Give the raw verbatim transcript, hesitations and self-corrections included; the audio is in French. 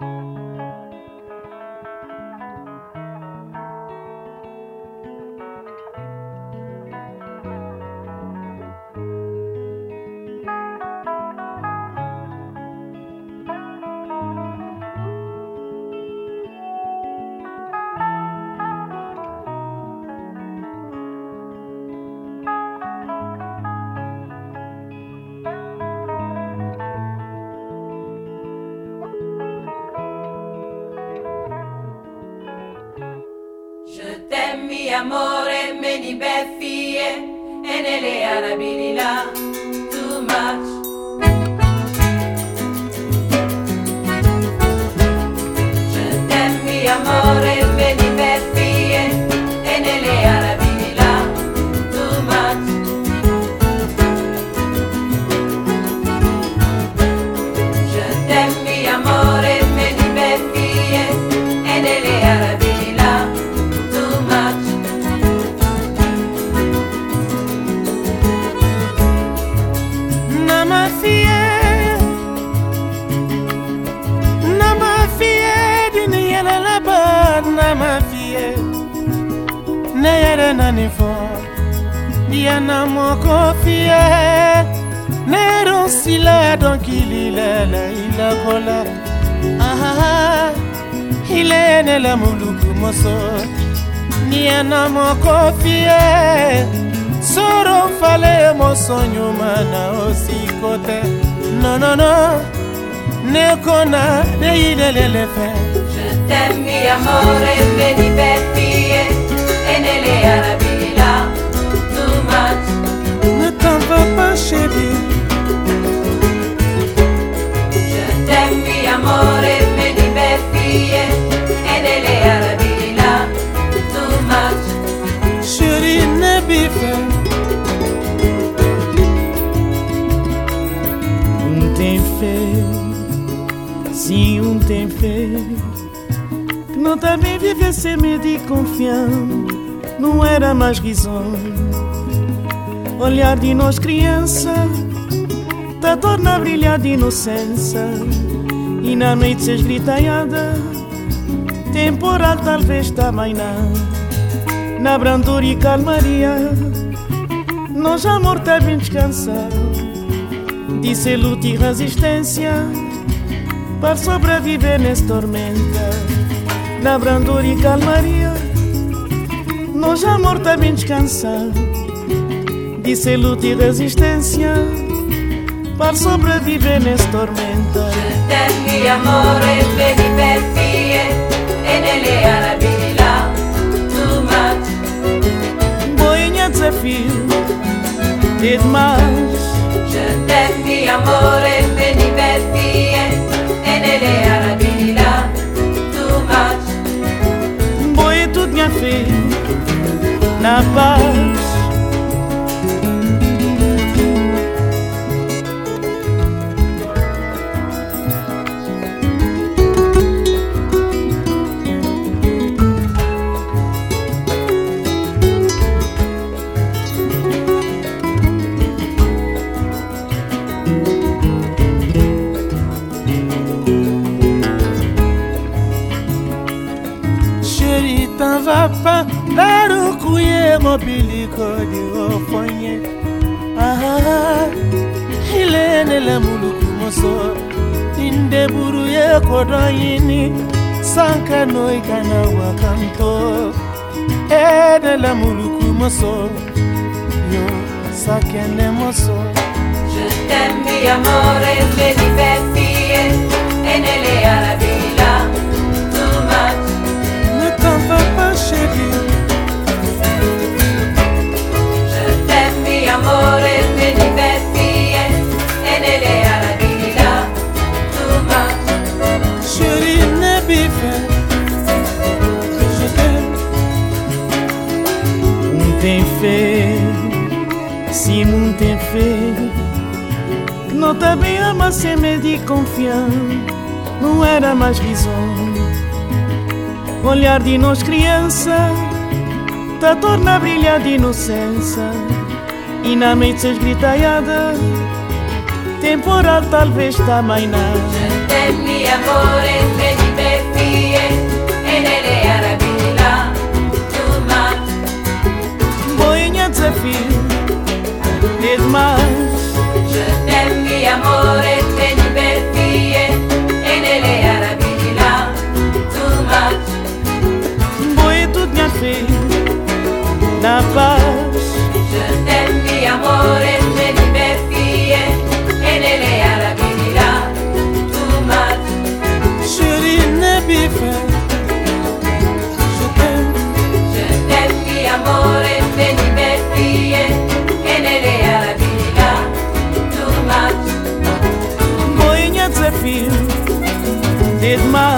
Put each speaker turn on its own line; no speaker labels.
Mi amore, many befie, and ele arabilila too much. Je t'aime, mi amore, many befie, and ele arabilila too much. Je t'aime, mi amore, many befie, and ele arabilila too much.
Ma fille, neyere nani fo, diana moko fie, nero sila donc il est là, il a cola, ah il est ne la muluku moso, diana moko fie, soro fale mo sonyo mana aussi côté, non non non, ne kona ne il est le fait.
Je t'aime, mi amore, me divertie, e nelle arabilila too much.
Ne t'en vas pas, chérie.
Je t'aime, mi amore, me divertie, e nelle arabilila too much.
Chérie, ne bife. Um tem fé, sim, um tem fé. Não também viver sem medo e confiança, não era mais risonho. Olhar de nós criança, tá torna a brilhar de inocência. E na noite se esgritaiada, temporal talvez também não. Na brandura e calmaria, nós amor tá bem descansado. De ser luta e resistência, para sobreviver nessa tormenta. Na brandura e calmaria, nós amor tá bem descansado. De ser luta e resistência, para sobreviver nessa tormenta.
Je t'aime, mi amore, me divertie, e nelle arabilila too much.
Boinha desafio, e demais.
Je t'aime, mi amore, me divertie, e nelle arabilila too much.
Boia tudo minha fé, na paz. Va pas dar o cuie mobilico de ofonye. Ah, ilene le muluku moso inde buru ye kodoyini sanka noi kana wakanto. Ede le muluku moso yo sakene moso.
Je t'aime, mi amore, me divertie, e nelle arabilila too much.
Chérie,
je t'aime, mi amore, me divertie, e nelle arabilila too much.
Chérie, ne bife, je t'aime. Um tem fé, sim, um tem fé. Não tá bem ama sem medo e confiança, não era mais risonho. Olhar de nós criança, tá torna a brilhar de inocência. E na noite esgritaiada, temporal talvez também não.
Je t'aime, t'aime, mi amore, me diverti e nelle arabilla too much.
Boinha desafio é demais.
Je t'aime, mi amore, me diverti e nelle arabilla too much.
Boi tudo minha filha na paz.
Je t'aime, mi amore, me diverti e nelle arabilla too much.
Chérie, ne bife. Je t'aime.
Je t'aime, mi amore, me diverti e nelle arabilla too much.
Boinha desafio é demais.